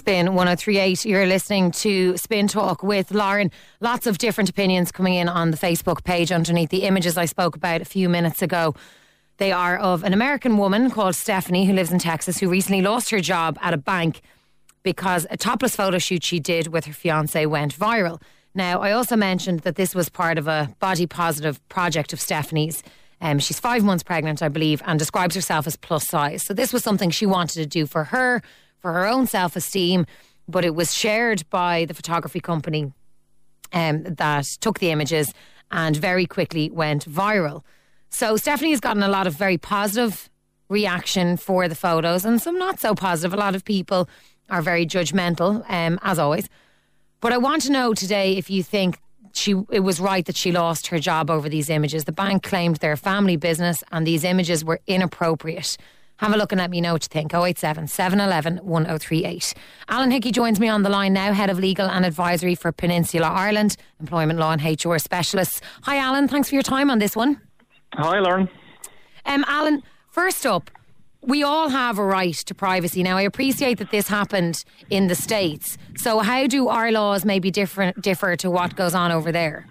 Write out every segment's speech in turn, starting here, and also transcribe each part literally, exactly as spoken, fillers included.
Spin one oh three point eight. You're listening to Spin Talk with Lauren. Lots of different opinions coming in on the Facebook page underneath the images I spoke about a few minutes ago. They are of an American woman called Stephanie who lives in Texas, who recently lost her job at a bank because a topless photo shoot she did with her fiancé went viral. Now, I also mentioned that this was part of a body positive project of Stephanie's. Um, she's five months pregnant, I believe, and describes herself as plus size. So this was something she wanted to do for her, for her own self-esteem, but it was shared by the photography company um, that took the images and very quickly went viral. So Stephanie has gotten a lot of very positive reaction for the photos and some not so positive. A lot of people are very judgmental, um, as always. But I want to know today if you think she it was right that she lost her job over these images. The bank claimed they're a family business and these images were inappropriate. Have a look and let me know what you think. oh eight seven, seven one one, one oh three eight. Alan Hickey joins me on the line now, Head of Legal and Advisory for Peninsula Ireland, Employment Law and H R Specialists. Hi Alan, thanks for your time on this one. Hi Lauren. Um, Alan, first up, we all have a right to privacy. Now, I appreciate that this happened in the States. So how do our laws maybe different, differ to what goes on over there?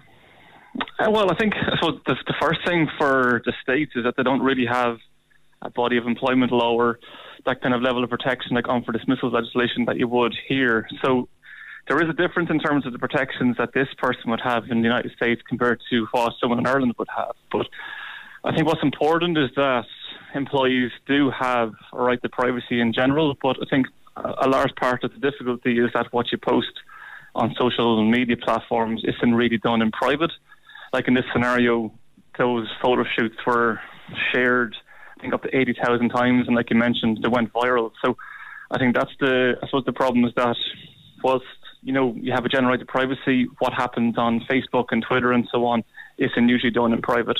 Uh, well, I think so the, the first thing for the States is that they don't really have a body of employment law or that kind of level of protection like on for dismissal legislation that you would here. So there is a difference in terms of the protections that this person would have in the United States compared to what someone in Ireland would have. But I think what's important is that employees do have a right to privacy in general, but I think a large part of the difficulty is that what you post on social media platforms isn't really done in private. Like in this scenario, those photo shoots were shared, I think, up to eighty thousand times, and like you mentioned, they went viral. So I think that's the, I suppose the problem is that whilst, you know, you have a general right to privacy, what happens on Facebook and Twitter and so on isn't usually done in private.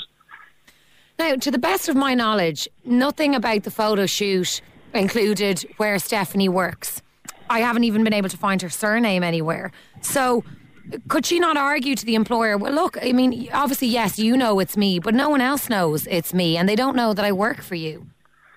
Now, to the best of my knowledge, nothing about the photo shoot included where Stephanie works. I haven't even been able to find her surname anywhere. So could she not argue to the employer, well, look, I mean, obviously, yes, you know it's me, but no one else knows it's me and they don't know that I work for you?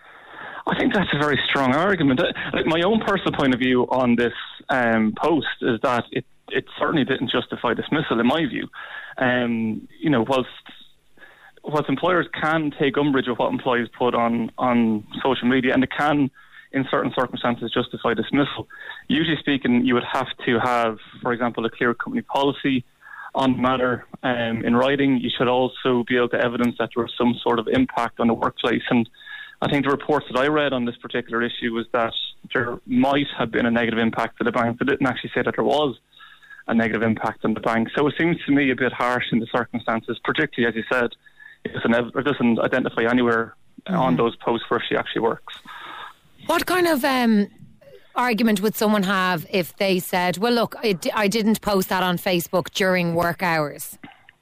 I think that's a very strong argument. Like, my own personal point of view on this um, post is that it, it certainly didn't justify dismissal, in my view. Um, you know, whilst... Whilst employers can take umbrage with what employees put on, on social media, and they can, in certain circumstances, justify dismissal. Usually speaking, you would have to have, for example, a clear company policy on the matter um, in writing. You should also be able to evidence that there was some sort of impact on the workplace. And I think the reports that I read on this particular issue was that there might have been a negative impact to the bank. They didn't actually say that there was a negative impact on the bank. So it seems to me a bit harsh in the circumstances, particularly, as you said, it doesn't, it doesn't identify anywhere mm-hmm. on those posts where she actually works. What kind of um, argument would someone have if they said, well, look, I, d- I didn't post that on Facebook during work hours?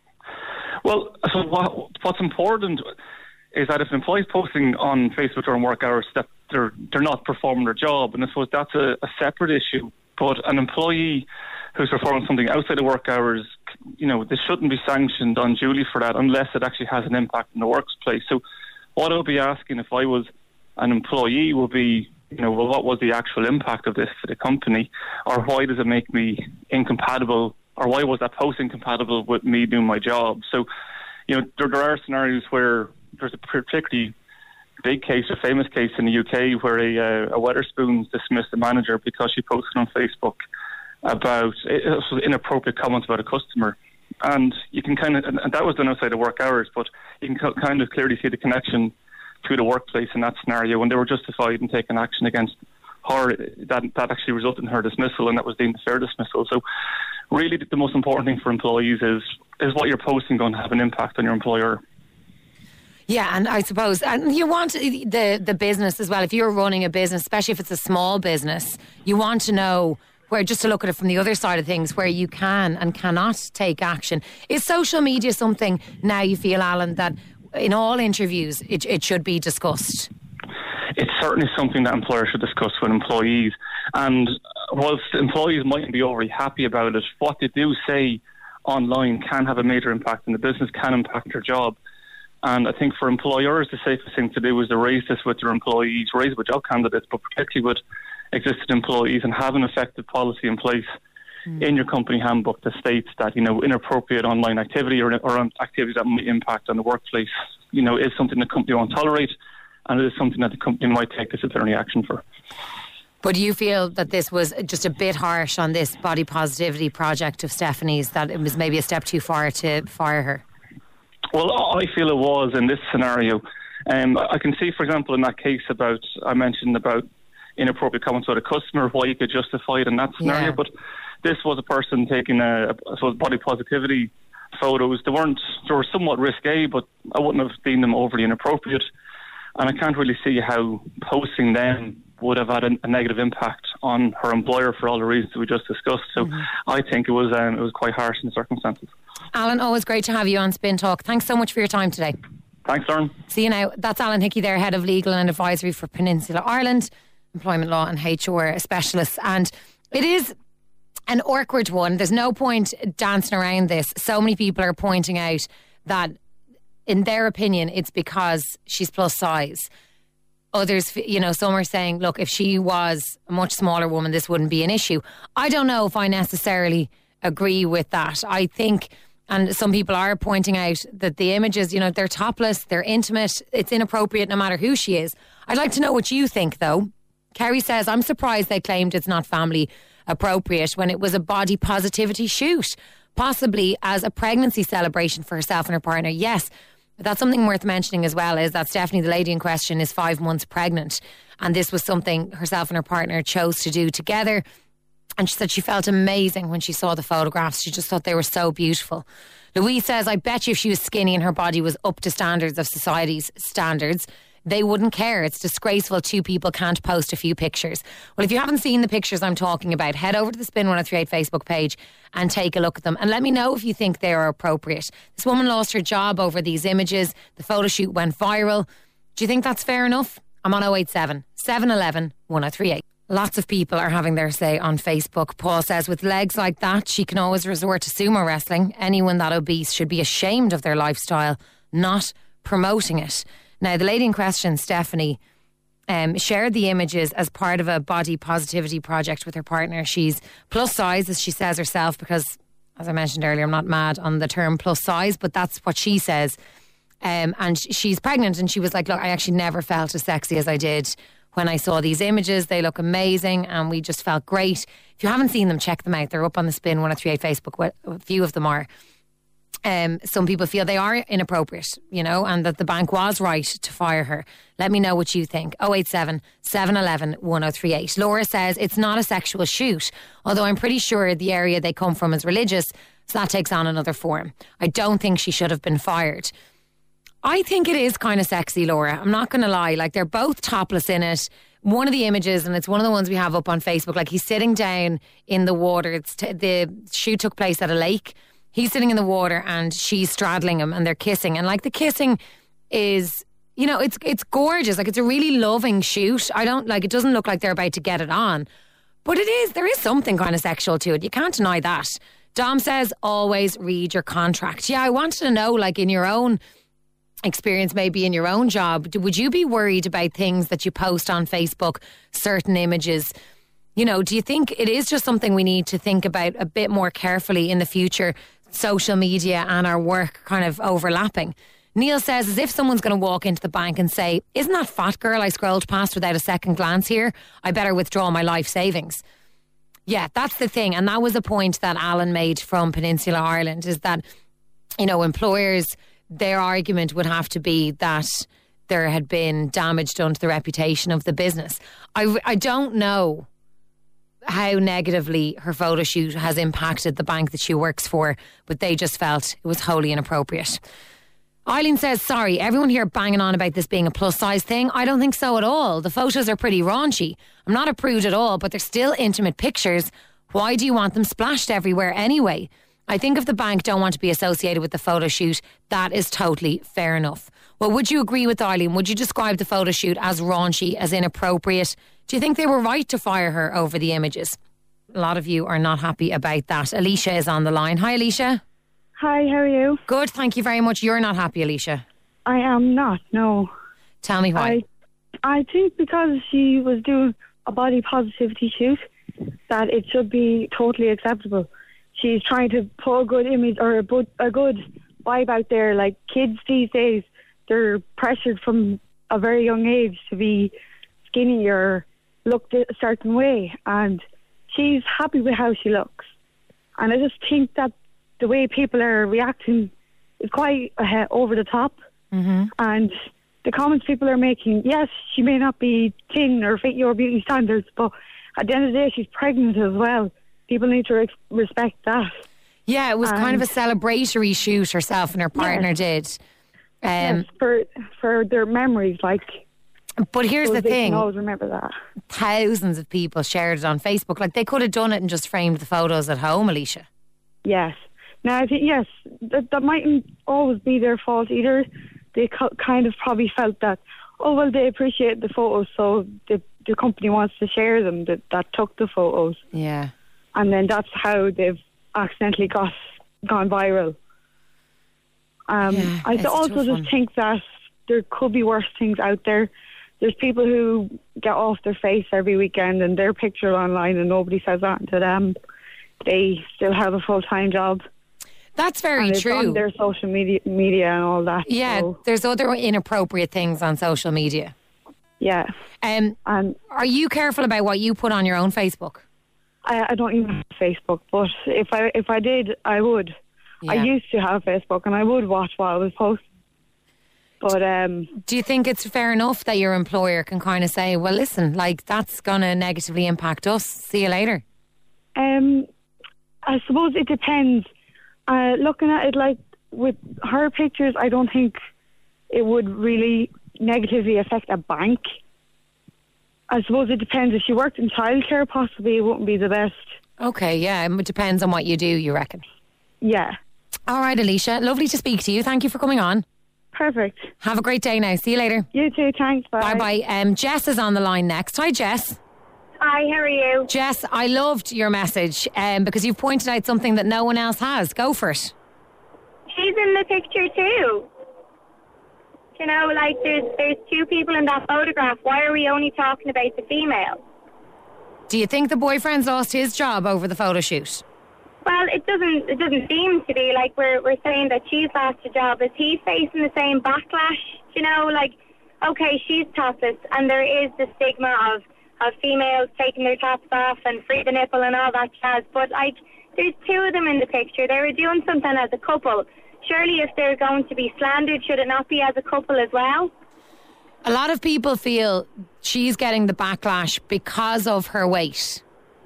Well, so what, what's important is that if an employee is posting on Facebook during work hours, that they're, they're not performing their job. And I suppose that's a, a separate issue. But an employee who's performing something outside of work hours, you know, they shouldn't be sanctioned unduly for that unless it actually has an impact in the workplace. So what I would be asking if I was an employee would be, you know, well, what was the actual impact of this to the company, or why does it make me incompatible, or why was that post incompatible with me doing my job? So, you know, there, there are scenarios where there's a particularly big case, a famous case in the U K where a, uh, a Wetherspoons dismissed a manager because she posted on Facebook about it, inappropriate comments about a customer. And you can kind of, and that was done outside of work hours, but you can kind of clearly see the connection to the workplace in that scenario when they were justified in taking action against her. That, that actually resulted in her dismissal, and that was deemed a fair dismissal. So really the most important thing for employees is, is what you're posting going to have an impact on your employer. Yeah, and I suppose, and you want the, the business as well. If you're running a business, especially if it's a small business, you want to know where, just to look at it from the other side of things, where you can and cannot take action. Is social media something now you feel, Alan, that in all interviews it, it should be discussed? It's certainly something that employers should discuss with employees. And whilst employees mightn't be overly happy about it, what they do say online can have a major impact, and the business can impact their job. And I think for employers, the safest thing to do is to raise this with their employees, raise it with job candidates, but particularly with existing employees and have an effective policy in place mm. in your company handbook that states that, you know, inappropriate online activity or, or activities that might impact on the workplace, you know, is something the company won't tolerate, and it is something that the company might take disciplinary action for. But do you feel that this was just a bit harsh on this body positivity project of Stephanie's, that it was maybe a step too far to fire her? Well, I feel it was in this scenario. Um, I can see, for example, in that case about, I mentioned about inappropriate comments about a customer, why you could justify it in that scenario. Yeah. But this was a person taking a, I suppose, body positivity photos. They weren't, they were somewhat risque, but I wouldn't have deemed them overly inappropriate. And I can't really see how posting them would have had a, a negative impact on her employer for all the reasons we just discussed. So mm-hmm. I think it was um, it was quite harsh in the circumstances. Alan, always great to have you on Spin Talk. Thanks so much for your time today. Thanks, Lauren. See you now. That's Alan Hickey there, Head of Legal and Advisory for Peninsula Ireland, Employment Law and H R Specialist. And it is an awkward one. There's no point dancing around this. So many people are pointing out that, in their opinion, it's because she's plus size. Others, you know, some are saying, look, if she was a much smaller woman, this wouldn't be an issue. I don't know if I necessarily agree with that. I think, and some people are pointing out that the images, you know, they're topless, they're intimate, it's inappropriate no matter who she is. I'd like to know what you think, though. Kerry says, I'm surprised they claimed it's not family appropriate when it was a body positivity shoot, possibly as a pregnancy celebration for herself and her partner. Yes, but that's something worth mentioning as well, is that Stephanie, the lady in question, is five months pregnant. And this was something herself and her partner chose to do together. And she said she felt amazing when she saw the photographs. She just thought they were so beautiful. Louise says, I bet you if she was skinny and her body was up to standards of society's standards, they wouldn't care. It's disgraceful two people can't post a few pictures. Well, if you haven't seen the pictures I'm talking about, head over to the Spin one oh three eight Facebook page and take a look at them. And let me know if you think they are appropriate. This woman lost her job over these images. The photo shoot went viral. Do you think that's fair enough? I'm on oh eight seven, seven one one, one oh three eight. Lots of people are having their say on Facebook. Paul says, with legs like that, she can always resort to sumo wrestling. Anyone that obese should be ashamed of their lifestyle, not promoting it. Now, the lady in question, Stephanie, um, shared the images as part of a body positivity project with her partner. She's plus size, as she says herself, because, as I mentioned earlier, I'm not mad on the term plus size, but that's what she says. Um, and she's pregnant, and she was like, look, I actually never felt as sexy as I did when I saw these images. They look amazing, and we just felt great. If you haven't seen them, check them out. They're up on the Spin one oh three eight Facebook. A few of them are. Um, some people feel they are inappropriate, you know, and that the bank was right to fire her. Let me know what you think. oh eight seven, seven one one, one oh three eight. Laura says it's not a sexual shoot, although I'm pretty sure the area they come from is religious, so that takes on another form. I don't think she should have been fired. I think it is kind of sexy, Laura. I'm not going to lie. Like, they're both topless in it. One of the images, and it's one of the ones we have up on Facebook, like he's sitting down in the water. It's t- the shoot took place at a lake. He's sitting in the water and she's straddling him and they're kissing. And like the kissing is, you know, it's it's gorgeous. Like, it's a really loving shoot. I don't like, it doesn't look like they're about to get it on. But it is, there is something kind of sexual to it. You can't deny that. Dom says, always read your contract. Yeah, I wanted to know, like, in your own experience, maybe in your own job, would you be worried about things that you post on Facebook, certain images? You know, do you think it is just something we need to think about a bit more carefully in the future? Social media and our work kind of overlapping. Neil says, as if someone's going to walk into the bank and say, isn't that fat girl I scrolled past without a second glance here? I better withdraw my life savings. Yeah, that's the thing. And that was a point that Alan made from Peninsula Ireland, is that, you know, employers, their argument would have to be that there had been damage done to the reputation of the business. I, I don't know how negatively her photo shoot has impacted the bank that she works for, but they just felt it was wholly inappropriate. Eileen says, sorry, everyone here banging on about this being a plus size thing. I don't think so at all. The photos are pretty raunchy. I'm not a prude at all, but they're still intimate pictures. Why do you want them splashed everywhere anyway? I think if the bank don't want to be associated with the photo shoot, that is totally fair enough. Well, would you agree with Eileen? Would you describe the photo shoot as raunchy, as inappropriate? Do you think they were right to fire her over the images? A lot of you are not happy about that. Alicia is on the line. Hi, Alicia. Hi, how are you? Good, thank you very much. You're not happy, Alicia? I am not, no. Tell me why. I, I think because she was doing a body positivity shoot, that it should be totally acceptable. She's trying to put a good image or a, bu- a good vibe out there. Like, kids these days, they're pressured from a very young age to be skinny or look a certain way, and she's happy with how she looks. And I just think that the way people are reacting is quite uh, over the top. Mm-hmm. And the comments people are making, yes, she may not be thin or fit your beauty standards, but at the end of the day, she's pregnant as well. People need to re- respect that. Yeah, it was and kind of a celebratory shoot herself and her partner yes. did. Um, yes, for for their memories, like. But here's so the they thing. can always remember that. Thousands of people shared it on Facebook. Like, they could have done it and just framed the photos at home, Alicia. Yes. Now, I think, yes, that, that mightn't always be their fault either. They co- kind of probably felt that, oh, well, they appreciate the photos, so the, the company wants to share them, that, that took the photos. Yeah. And then that's how they've accidentally got gone viral. Um, Yeah, I it's a also tough just one. think that there could be worse things out there. There's people who get off their face every weekend and they're pictured online and nobody says that to them. They still have a full-time job. That's very and it's true. on their social media, media and all that. Yeah, so, there's other inappropriate things on social media. yeah. Um, And are you careful about what you put on your own Facebook? I, I don't even have Facebook, but if I if I did, I would. I Yeah. used to have Facebook and I would watch what I was posting. But um, Do you think it's fair enough that your employer can kind of say, well, listen, like, that's going to negatively impact us. See you later. um, I suppose it depends. Uh, looking at it like with her pictures, I don't think it would really negatively affect a bank. I suppose it depends. If she worked in childcare, possibly it wouldn't be the best. Okay, yeah, it depends on what you do, you reckon. Yeah. All right, Alicia, lovely to speak to you. Thank you for coming on. Perfect. Have a great day now. See you later. You too. Thanks. Bye. Bye-bye. Um, Jess is on the line next. Hi, Jess. Hi, how are you? Jess, I loved your message um, because you've pointed out something that no one else has. Go for it. She's in the picture too. You know, like there's there's two people in that photograph. Why are we only talking about the female? Do you think the boyfriend's lost his job over the photo shoot? Well, it doesn't it doesn't seem to be. Like we're we're saying that she's lost a job. Is he facing the same backlash? You know, like okay, she's topless, and there is the stigma of of females taking their tops off and free the nipple and all that jazz. But like, there's two of them in the picture. They were doing something as a couple. Surely, if they're going to be slandered, should it not be as a couple as well? A lot of people feel she's getting the backlash because of her weight.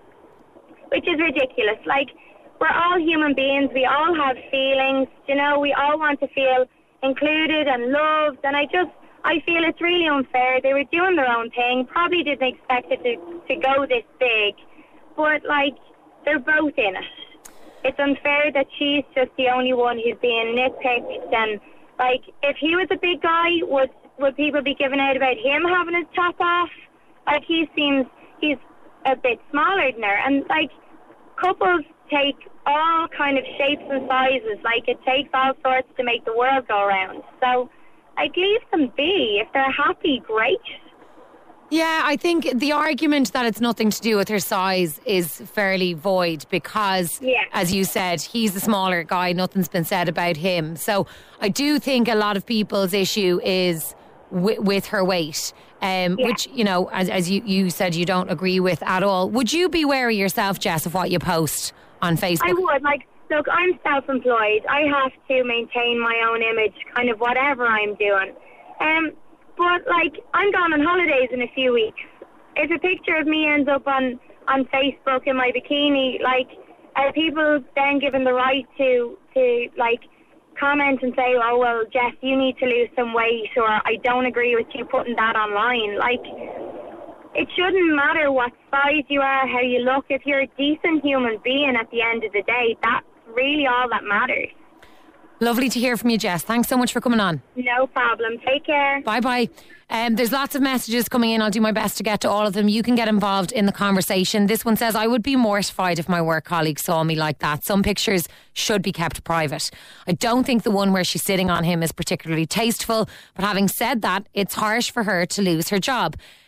Which is ridiculous. Like, we're all human beings. We all have feelings. You know, we all want to feel included and loved. And I just, I feel it's really unfair. They were doing their own thing. Probably didn't expect it to, to go this big. But, like, they're both in it. It's unfair that she's just the only one who's being nitpicked. And, like, if he was a big guy, would would people be giving out about him having his top off? Like, he seems, he's a bit smaller than her. And, like, couples take all kind of shapes and sizes. Like, it takes all sorts to make the world go round. So, I'd leave them be. If they're happy, great. Yeah, I think the argument that it's nothing to do with her size is fairly void because, Yeah. as you said, he's the smaller guy. Nothing's been said about him. So I do think a lot of people's issue is w- with her weight, um, Yeah. which, you know, as, as you, you said, you don't agree with at all. Would you be wary yourself, Jess, of what you post on Facebook? I would. Like, look, I'm self-employed. I have to maintain my own image, kind of whatever I'm doing. Um, but, like, I'm going on holidays in a few weeks. If a picture of me ends up on, on Facebook in my bikini, like, are people then given the right to, to, like, comment and say, oh, well, Jess, you need to lose some weight, or I don't agree with you putting that online? Like, it shouldn't matter what size you are, how you look. If you're a decent human being at the end of the day, that's really all that matters. Lovely to hear from you, Jess. Thanks so much for coming on. No problem. Take care. Bye bye. Um, there's lots of messages coming in. I'll do my best to get to all of them. You can get involved in the conversation. This one says, I would be mortified if my work colleagues saw me like that. Some pictures should be kept private. I don't think the one where she's sitting on him is particularly tasteful. But having said that, it's harsh for her to lose her job.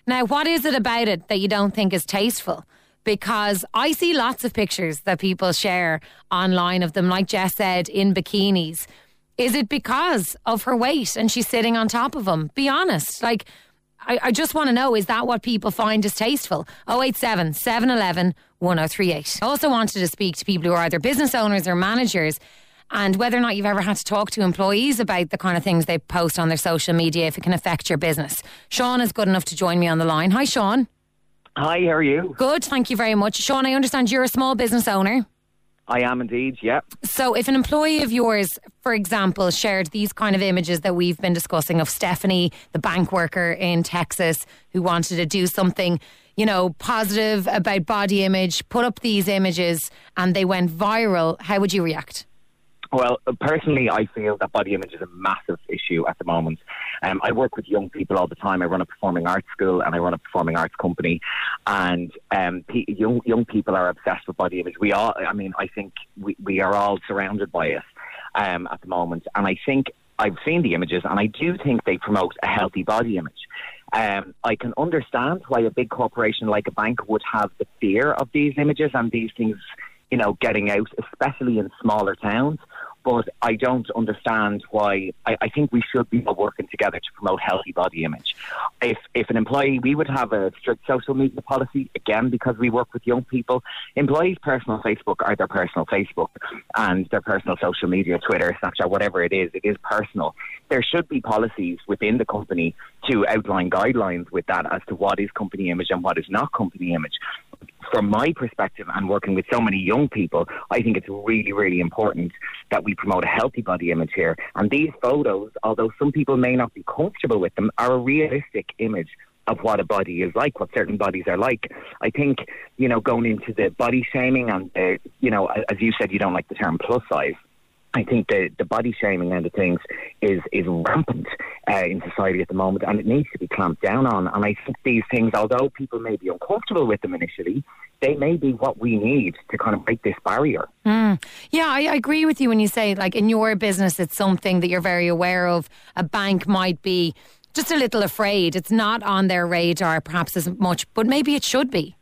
Now, what is it about it that you don't think is tasteful? Because I see lots of pictures that people share online of them, like Jess said, in bikinis. Is it because of her weight and she's sitting on top of them? Be honest. Like, I, I just want to know, is that what people find distasteful? oh eight seven, seven one one, one oh three eight. I also wanted to speak to people who are either business owners or managers, and whether or not you've ever had to talk to employees about the kind of things they post on their social media, if it can affect your business. Sean is good enough to join me on the line. Hi, Sean. Hi, how are you? Good, thank you very much. Sean, I understand you're a small business owner. I am indeed, yeah. So if an employee of yours, for example, shared these kind of images that we've been discussing of Stephanie, the bank worker in Texas, who wanted to do something, you know, positive about body image, put up these images and they went viral, how would you react? Well, personally, I feel that body image is a massive issue at the moment. Um, I work with young people all the time. I run a performing arts school and I run a performing arts company. And um, pe- young young people are obsessed with body image. We all, I mean, I think we, we are all surrounded by it um, at the moment. And I think I've seen the images and I do think they promote a healthy body image. Um, I can understand why a big corporation like a bank would have the fear of these images and these things, you know, getting out, especially in smaller towns. But I don't understand why. I, I think we should be working together to promote healthy body image. If if an employee, we would have a strict social media policy, again, because we work with young people. Employees' personal Facebook are their personal Facebook and their personal social media, Twitter, Snapchat, whatever it is, it is personal. There should be policies within the company to outline guidelines with that as to what is company image and what is not company image. From my perspective and working with so many young people, I think it's really, really important that we promote a healthy body image here. And these photos, although some people may not be comfortable with them, are a realistic image of what a body is like, what certain bodies are like. I think, you know, going into the body shaming and, uh, you know, as you said, you don't like the term plus size. I think the, the body shaming end of things is, is rampant uh, in society at the moment, and it needs to be clamped down on. And I think these things, although people may be uncomfortable with them initially, they may be what we need to kind of break this barrier. Mm. Yeah, I, I agree with you when you say, like, in your business, it's something that you're very aware of. A bank might be just a little afraid. It's not on their radar perhaps as much, but maybe it should be.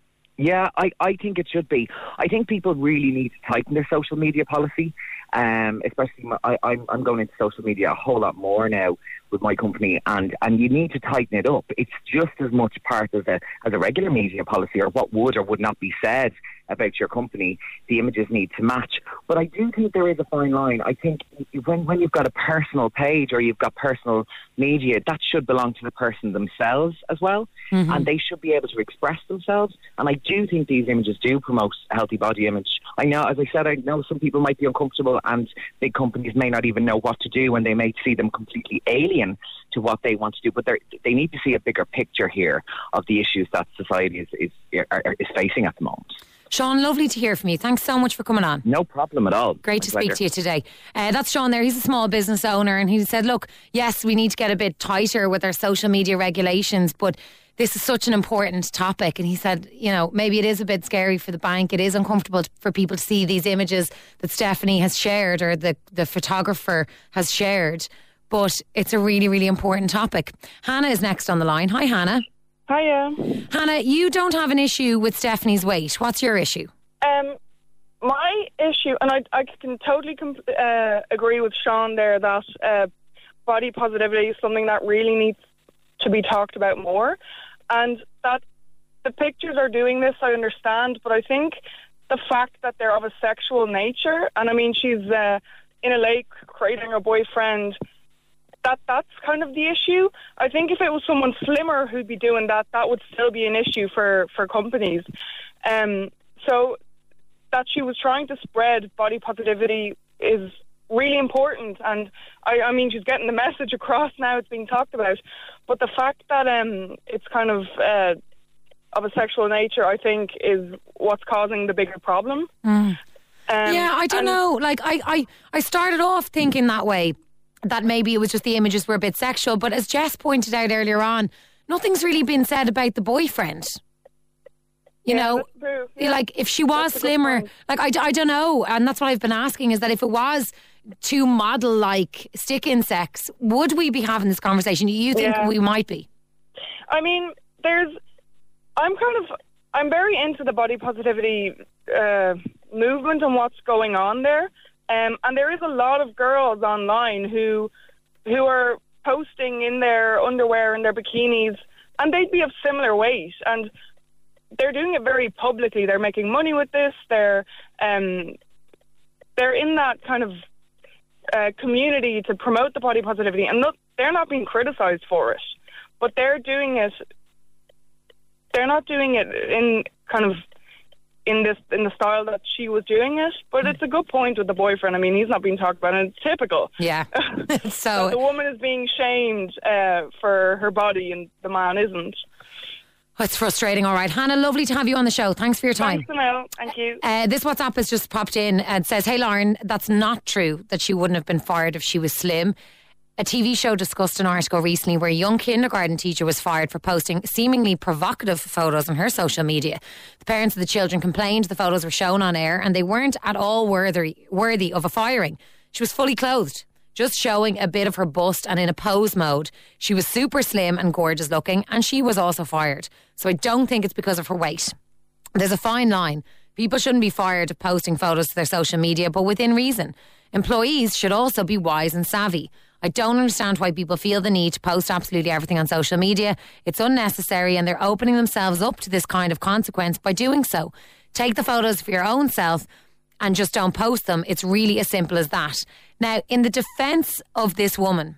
Yeah, I, I think it should be. I think people really need to tighten their social media policy. Um, especially, my, I, I'm, I'm going into social media a whole lot more now with my company, and, and you need to tighten it up. It's just as much part of a, as a regular media policy, or what would or would not be said about your company. The images need to match. But I do think there is a fine line. I think when, when you've got a personal page or you've got personal media, that should belong to the person themselves as well, mm-hmm. and they should be able to express themselves. And I do think these images do promote a healthy body image. I know, as I said, I know some people might be uncomfortable, and big companies may not even know what to do, and they may see them completely alien to what they want to do. But they need to see a bigger picture here of the issues that society is is, is facing at the moment. Sean, lovely to hear from you. Thanks so much for coming on. No problem at all. Great My to pleasure. speak to you today. Uh, that's Sean there. He's a small business owner, and he said, look, yes, we need to get a bit tighter with our social media regulations, but this is such an important topic. And he said, you know, maybe it is a bit scary for the bank. It is uncomfortable for people to see these images that Stephanie has shared, or the, the photographer has shared. But it's a really, really important topic. Hannah is next on the line. Hi, Hannah. Hiya. Hannah, you don't have an issue with Stephanie's weight. What's your issue? Um, my issue, and I, I can totally comp- uh, agree with Sean there, that uh, body positivity is something that really needs to be talked about more. And that the pictures are doing this, I understand, but I think the fact that they're of a sexual nature, and I mean, she's uh, in a lake cradling her boyfriend, that that's kind of the issue. I think if it was someone slimmer who'd be doing that, that would still be an issue for, for companies. Um, so that she was trying to spread body positivity is really important, and I, I mean, she's getting the message across now. It's being talked about, but the fact that um, it's kind of uh, of a sexual nature, I think, is what's causing the bigger problem. Mm. Um, yeah, I don't know. Like, I, I, I started off thinking that way, that maybe it was just the images were a bit sexual, but as Jess pointed out earlier on, nothing's really been said about the boyfriend. You yeah, know, that's true. Yeah. Like if she was slimmer, like I, I don't know, and that's what I've been asking, is that if it was too model-like stick insects, would we be having this conversation? Do you think yeah. we might be? I mean, there's, I'm kind of, I'm very into the body positivity uh, movement and what's going on there. Um, and there is a lot of girls online who, who are posting in their underwear and their bikinis, and they'd be of similar weight, and they're doing it very publicly. They're making money with this. They're, um, they're in that kind of uh, community to promote the body positivity, and look, they're not being criticised for it, but they're doing it. They're not doing it in kind of in this in the style that she was doing it. But it's a good point with the boyfriend. I mean, he's not being talked about, and it's typical. Yeah. So the woman is being shamed uh, for her body, and the man isn't. It's frustrating. All right, Hannah, lovely to have you on the show. Thanks for your time. Thanks, Emil. Thank you. Uh, this WhatsApp has just popped in and says, "Hey, Lauren, that's not true that she wouldn't have been fired if she was slim. A T V show discussed an article recently where a young kindergarten teacher was fired for posting seemingly provocative photos on her social media. The parents of the children complained the photos were shown on air and they weren't at all worthy, worthy of a firing. She was fully clothed, just showing a bit of her bust and in a pose mode. She was super slim and gorgeous looking, and she was also fired. So I don't think it's because of her weight. There's a fine line. People shouldn't be fired of posting photos to their social media, but within reason. Employees should also be wise and savvy. I don't understand why people feel the need to post absolutely everything on social media. It's unnecessary, and they're opening themselves up to this kind of consequence by doing so. Take the photos for your own self and just don't post them. It's really as simple as that." Now, in the defence of this woman,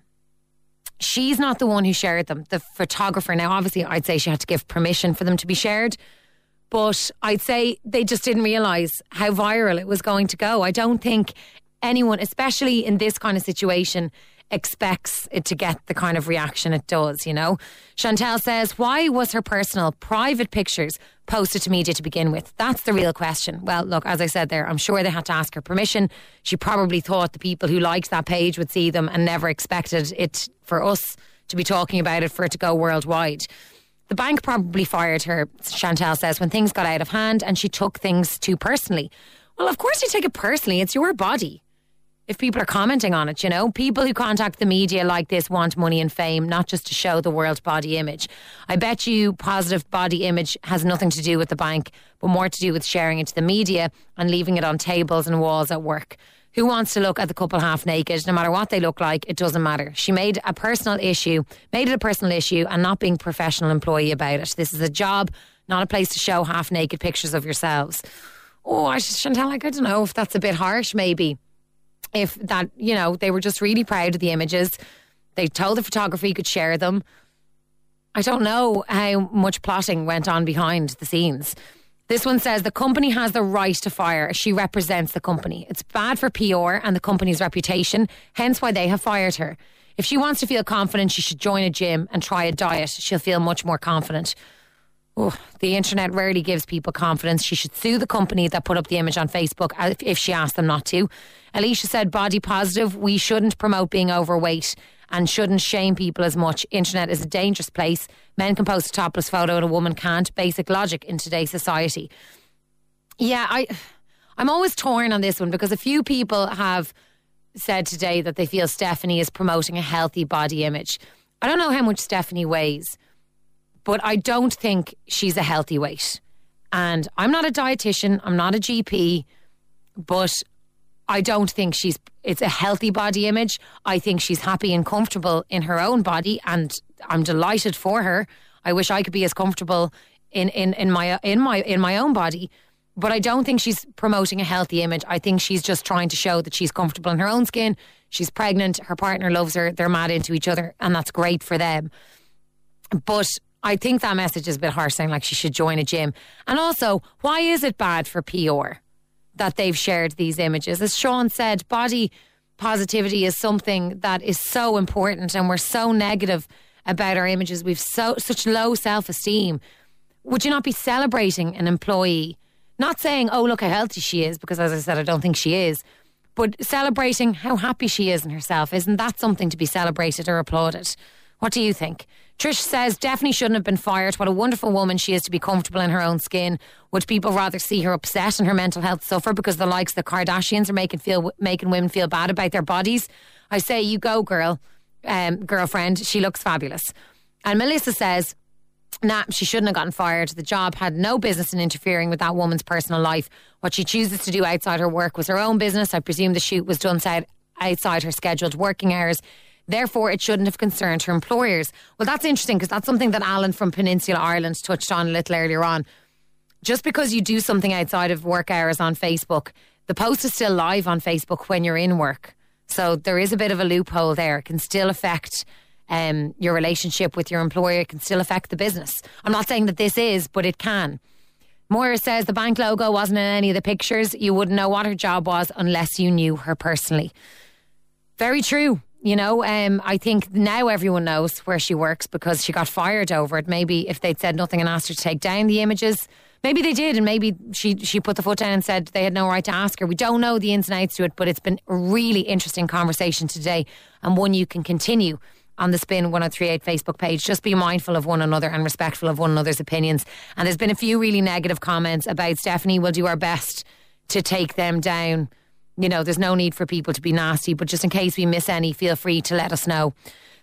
she's not the one who shared them. The photographer, now obviously I'd say she had to give permission for them to be shared, but I'd say they just didn't realise how viral it was going to go. I don't think anyone, especially in this kind of situation, expects it to get the kind of reaction it does, you know. Chantel says, why was her personal private pictures posted to media to begin with? That's the real question. Well, look, as I said there, I'm sure they had to ask her permission. She probably thought the people who liked that page would see them and never expected it for us to be talking about it, for it to go worldwide. The bank probably fired her, Chantel says, when things got out of hand and she took things too personally. Well, of course you take it personally. It's your body. If people are commenting on it, you know, people who contact the media like this want money and fame, not just to show the world body image. I bet you positive body image has nothing to do with the bank, but more to do with sharing it to the media and leaving it on tables and walls at work. Who wants to look at the couple half naked? No matter what they look like, it doesn't matter. She made a personal issue, made it a personal issue and not being a professional employee about it. This is a job, not a place to show half naked pictures of yourselves. Oh, I Chantal, like, I don't know if that's a bit harsh, maybe. If that, you know, they were just really proud of the images. They told the photographer he could share them. I don't know how much plotting went on behind the scenes. This one says the company has the right to fire as she represents the company. It's bad for P R and the company's reputation, hence why they have fired her. If she wants to feel confident, she should join a gym and try a diet. She'll feel much more confident. Oh, the internet rarely gives people confidence. She should sue the company that put up the image on Facebook if she asked them not to. Alicia said, body positive, we shouldn't promote being overweight and shouldn't shame people as much. Internet is a dangerous place. Men can post a topless photo and a woman can't. Basic logic in today's society. Yeah, I, I'm always torn on this one because a few people have said today that they feel Stephanie is promoting a healthy body image. I don't know how much Stephanie weighs, but I don't think she's a healthy weight. And I'm not a dietitian, I'm not a G P, but I don't think she's, it's a healthy body image. I think she's happy and comfortable in her own body, and I'm delighted for her. I wish I could be as comfortable in, in, in my in my in my own body. But I don't think she's promoting a healthy image. I think she's just trying to show that she's comfortable in her own skin. She's pregnant, her partner loves her, they're mad into each other, and that's great for them. But I think that message is a bit harsh, saying like she should join a gym. And also, why is it bad for P R that they've shared these images? As Sean said, body positivity is something that is so important, and we're so negative about our images. We've so such low self-esteem. Would you not be celebrating an employee? Not saying, oh, look how healthy she is, because as I said, I don't think she is. But celebrating how happy she is in herself. Isn't that something to be celebrated or applauded? What do you think? Trish says, definitely shouldn't have been fired. What a wonderful woman she is to be comfortable in her own skin. Would people rather see her upset and her mental health suffer because the likes of the Kardashians are making feel making women feel bad about their bodies? I say, you go, girl, um, girlfriend. She looks fabulous. And Melissa says, Nah, she shouldn't have gotten fired. The job had no business in interfering with that woman's personal life. What she chooses to do outside her work was her own business. I presume the shoot was done outside her scheduled working hours. Therefore, it shouldn't have concerned her employers. Well, that's interesting because that's something that Alan from Peninsula Ireland touched on a little earlier on. Just because you do something outside of work hours on Facebook, the post is still live on Facebook when you're in work. So there is a bit of a loophole there. It can still affect um, your relationship with your employer. It can still affect the business. I'm not saying that this is, but it can. Moira says the bank logo wasn't in any of the pictures. You wouldn't know what her job was unless you knew her personally. Very true. You know, um, I think now everyone knows where she works because she got fired over it. Maybe if they'd said nothing and asked her to take down the images, maybe they did, and maybe she, she put the foot down and said they had no right to ask her. We don't know the ins and outs to it, but it's been a really interesting conversation today, and one you can continue on the Spin one oh three eight Facebook page. Just be mindful of one another and respectful of one another's opinions. And there's been a few really negative comments about Stephanie. We'll do our best to take them down. You know, there's no need for people to be nasty, but just in case we miss any, feel free to let us know.